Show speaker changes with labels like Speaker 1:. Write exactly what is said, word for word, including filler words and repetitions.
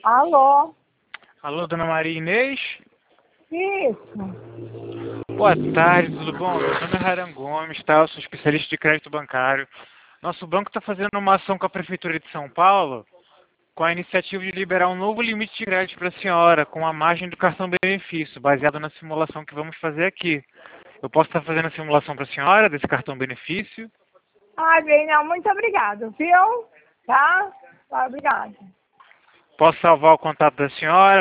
Speaker 1: Alô?
Speaker 2: Alô, dona Maria Inês?
Speaker 1: Isso.
Speaker 2: Boa tarde, tudo bom? Meu nome é Rairan Gomes, tá? Eu sou especialista de crédito bancário. Nosso banco está fazendo uma ação com a Prefeitura de São Paulo com a iniciativa de liberar um novo limite de crédito para a senhora, com a margem do cartão benefício, baseado na simulação que vamos fazer aqui. Eu posso estar fazendo a simulação para a senhora desse cartão benefício?
Speaker 1: Ai, bem, não, muito obrigado, viu? Tá? Tá, obrigado.
Speaker 2: Posso salvar o contato da senhora?